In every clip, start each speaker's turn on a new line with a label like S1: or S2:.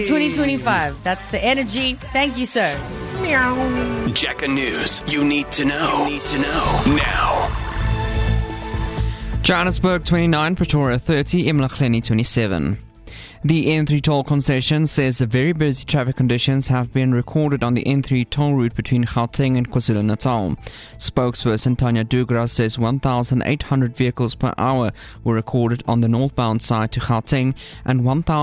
S1: 2025. That's the energy. Thank you, sir.
S2: Jacka News. You need to know. Now.
S3: Johannesburg 29, Pretoria 30, eMlahleni 27. The N3 toll concession says the very busy traffic conditions have been recorded on the N3 toll route between Gauteng and KwaZulu-Natal. Spokesperson Tanya Dugra says 1,800 vehicles per hour were recorded on the northbound side to Gauteng and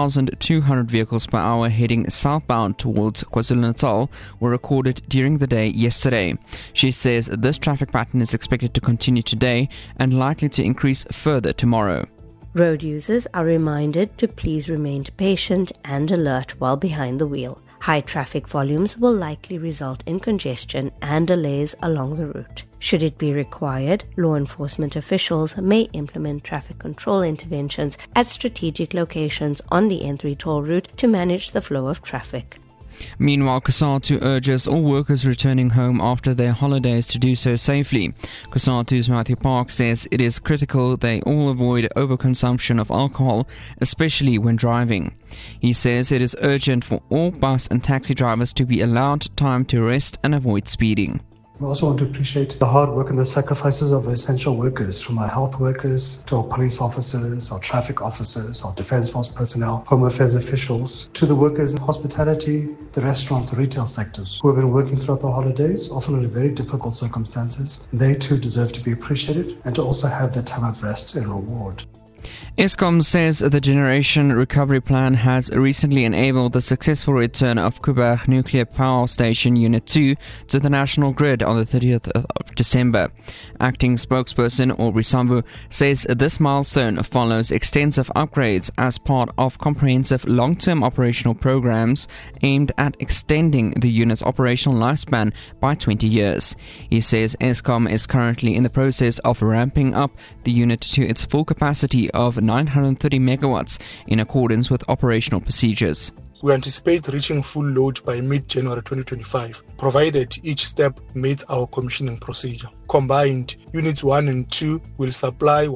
S3: 1,200 vehicles per hour heading southbound towards KwaZulu-Natal were recorded during the day yesterday. She says this traffic pattern is expected to continue today and likely to increase further tomorrow.
S4: Road users are reminded to please remain patient and alert while behind the wheel. High traffic volumes will likely result in congestion and delays along the route. Should it be required, law enforcement officials may implement traffic control interventions at strategic locations on the N3 toll route to manage the flow of traffic.
S3: Meanwhile, COSATU urges all workers returning home after their holidays to do so safely. COSATU's Matthew Park says it is critical they all avoid overconsumption of alcohol, especially when driving. He says it is urgent for all bus and taxi drivers to be allowed time to rest and avoid speeding.
S5: We also want to appreciate the hard work and the sacrifices of essential workers, from our health workers to our police officers, our traffic officers, our defence force personnel, home affairs officials, to the workers in hospitality, the restaurants, the retail sectors, who have been working throughout the holidays, often under very difficult circumstances. And they too deserve to be appreciated and to also have their time of rest and reward.
S3: Eskom says the Generation Recovery Plan has recently enabled the successful return of Koeberg Nuclear Power Station Unit 2 to the national grid on the 30th of December. Acting spokesperson Aubrey Sambu says this milestone follows extensive upgrades as part of comprehensive long-term operational programs aimed at extending the unit's operational lifespan by 20 years. He says Eskom is currently in the process of ramping up the unit to its full capacity of 930 megawatts in accordance with operational procedures.
S6: We anticipate reaching full load by mid-January 2025, provided each step meets our commissioning procedure. Combined, Units 1 and 2 will supply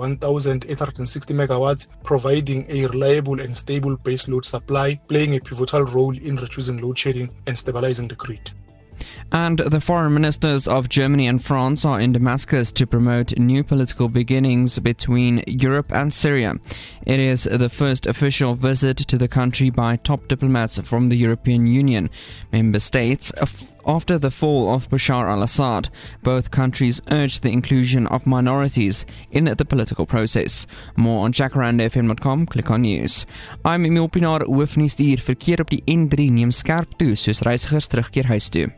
S6: 1,860 megawatts, providing a reliable and stable base load supply, playing a pivotal role in reducing load shedding and stabilizing the grid.
S3: And the foreign ministers of Germany and France are in Damascus to promote new political beginnings between Europe and Syria. It is the first official visit to the country by top diplomats from the European Union member states after the fall of Bashar al-Assad. Both countries urged the inclusion of minorities in the political process. More on jackarandafm.com, click on news. I'm Emil Pinaar, hoofnuus hier. Verkeer op die N3 neem skerp toe soos reisigers terugkeer huis toe.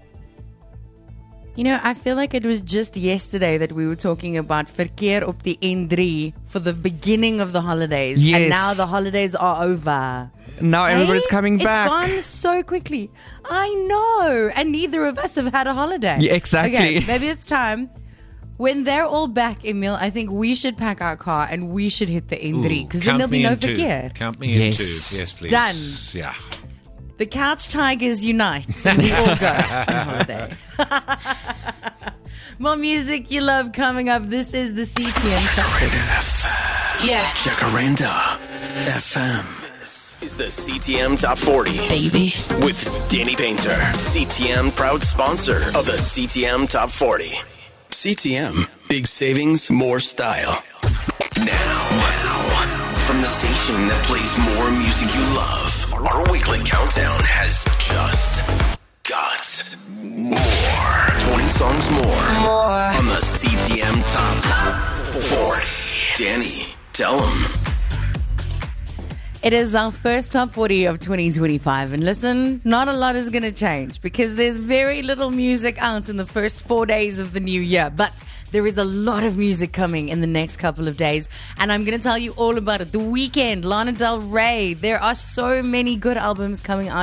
S1: You know, I feel like it was just yesterday that we were talking about verkeer op die N3 for the beginning of the holidays.
S3: Yes.
S1: And now the holidays are over.
S3: Now everybody's coming back.
S1: It's gone so quickly. I know. And neither of us have had a holiday.
S3: Yeah, exactly.
S1: Okay, maybe it's time. When they're all back, Emil, I think we should pack our car and we should hit the N3. Because then there'll be no verkeer.
S7: Count me in too. Yes, please.
S1: Done.
S7: Yeah.
S1: The Couch Tigers unite and we all go on holiday. More music you love coming up. This is the CTM Top 40.
S2: FM.
S1: Yeah.
S2: Jacaranda FM. This is the CTM Top 40.
S1: Baby.
S2: With Danny Painter. CTM proud sponsor of the CTM Top 40. CTM. Big savings, more style. Now. From the station that plays more music you love. Our weekly countdown has just got more. 20 songs more on the CTM Top 40. Danny, tell them.
S1: It is our first Top 40 of 2025. And listen, not a lot is going to change because there's very little music out in the first 4 days of the new year. But there is a lot of music coming in the next couple of days, and I'm going to tell you all about it. The Weeknd, Lana Del Rey. There are so many good albums coming out.